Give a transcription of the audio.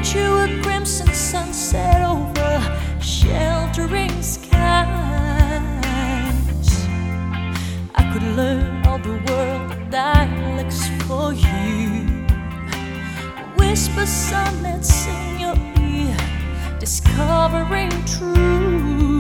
paint you a crimson sunset over sheltering skies. I could learn all the world dialects for you, whisper sonnets in your ear, discovering truth.